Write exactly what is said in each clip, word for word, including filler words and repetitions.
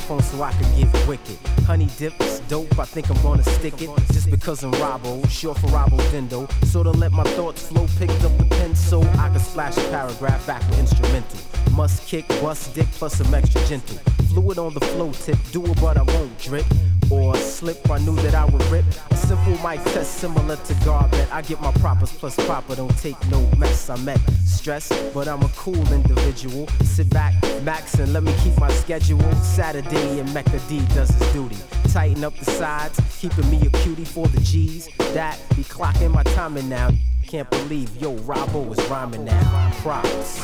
microphone so I could get wicked. Honey dips, dope, I think I'm gonna stick it. Just because I'm Robbo, short for Robbo Dindo. Sorta let my thoughts flow, picked up a pen so I could splash a paragraph back with instrumental. Must kick, bust dick, plus some extra gentle. Fluid on the flow tip, do it but I won't drip. Or slip, I knew that I would rip. A simple mic test similar to Garbet. I get my propers plus proper, don't take no mess. I met stress, but I'm a cool individual. Sit back, max, and let me keep my schedule. Saturday and Mecca D does his duty. Tighten up the sides, keeping me a cutie for the G's. That be clocking my timing now. Can't believe, yo, Robbo is rhyming now. Props.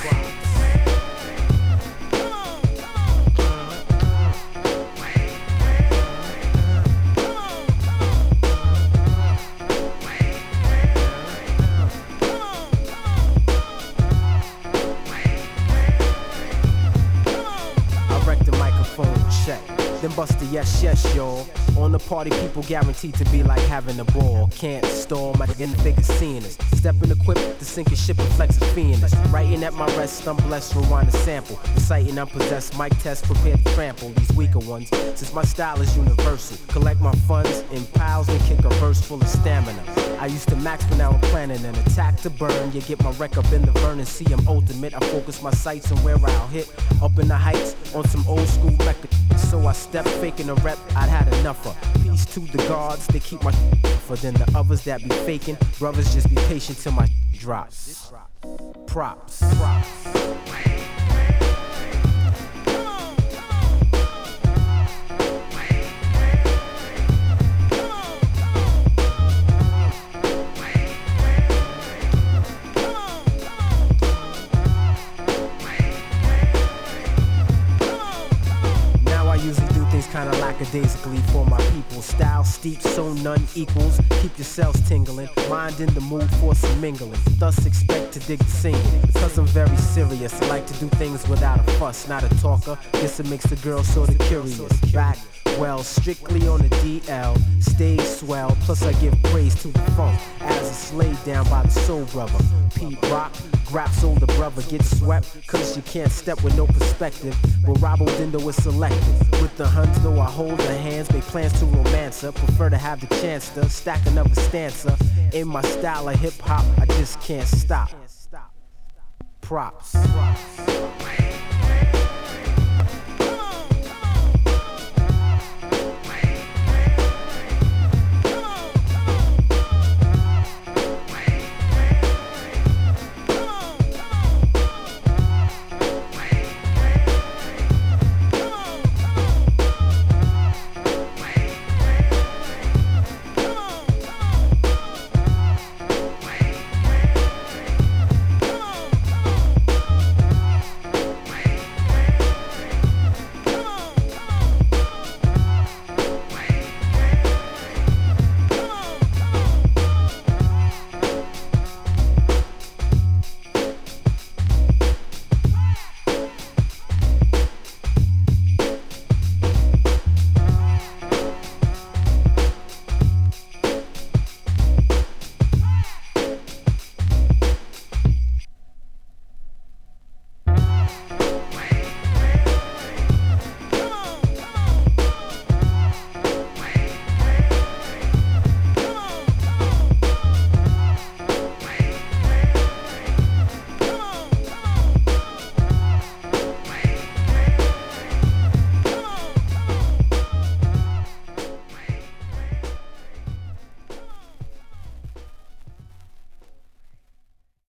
Then bust a yes, yes, y'all. On the party, people guaranteed to be like having a ball. Can't stall, my nigga seeing us. Stepping equipped to sink a ship and flex a fiendus. Writing at my rest, I'm blessed, rewind a sample. Reciting unpossessed, mic test, prepared to trample these weaker ones. Since my style is universal, collect my funds in piles and kick a verse full of stamina. I used to max, but now I'm planning an attack to burn. You get my wreck up in the burn and see I'm ultimate. I focus my sights on where I'll hit. Up in the heights on some old school record. So I step faking a rep, I'd had enough of. Peace to the gods, they keep my for then the others that be faking. Brothers just be patient till my drops. Props. Props. Kinda lackadaisically for my people. Style steep so none equals. Keep yourselves tingling. Mind in the mood for some mingling. Thus expect to dig the single. Because I'm very serious. I like to do things without a fuss. Not a talker. Guess it makes the girl sorta curious. Back well, strictly on the D L. Stay swell. Plus I give praise to the funk. As it's laid down by the soul brother. Pete Rock. Grap's older brother gets swept. Cause you can't step with no perspective. But Robbo Dindo is selective. With the huns though I hold the hands. Make plans to romance her. Prefer to have the chance to stack another stanza. In my style of hip hop I just can't stop. Props. Props.